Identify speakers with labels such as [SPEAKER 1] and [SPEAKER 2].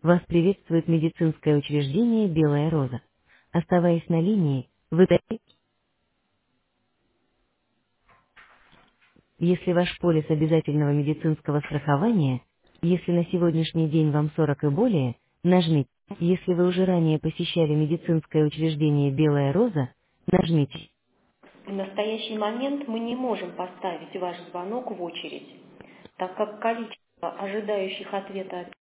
[SPEAKER 1] Вас приветствует медицинское учреждение «Белая роза». Оставаясь на линии, если ваш полис обязательного медицинского страхования, если на сегодняшний день вам 40 и более, нажмите. Если вы уже ранее посещали медицинское учреждение «Белая роза», нажмите. В настоящий момент мы не можем поставить ваш звонок в очередь, так как количество ожидающих ответа